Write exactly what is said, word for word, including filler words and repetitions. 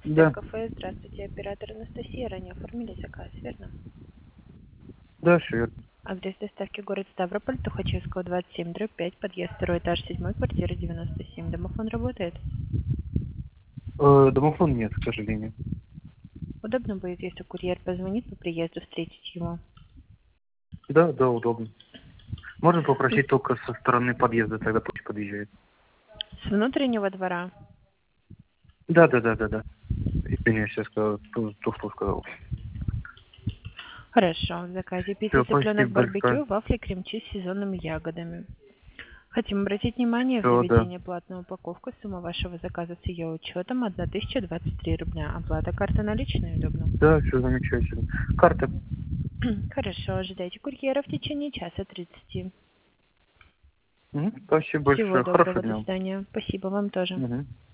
Да, кафе. Здравствуйте, оператор Анастасия. Ранее оформили заказ, верно? да, все верно. Адрес доставки город Ставрополь, Тухачевского, двадцать семь, дробь пять, подъезд второй этаж, седьмой, квартира девяносто семь. Домофон работает? Э, домофон нет, к сожалению. Удобно будет, если курьер позвонит по приезду встретить его. Да, да, удобно. Можно И попросить только со стороны подъезда, тогда пусть подъезжает. с внутреннего двора? Да, да, да, да, да. Извиняюсь, я сказал, ту, ту, что сказал. Хорошо, в заказе пицца Все, цыпленок спасибо большое. барбекю, вафли крем-чиз с сезонными ягодами. Хотим обратить внимание, в Все, да. заведении платная упаковка, сумма вашего заказа с ее учетом тысяча двадцать три рубля. Оплата карта наличная, удобно. Да, все замечательно. Карта. Хорошо, ожидайте курьера в течение часа тридцати. Мгм, спасибо Всего большое. доброго, Хорошего до дня. свидания. Спасибо вам тоже. Мгм.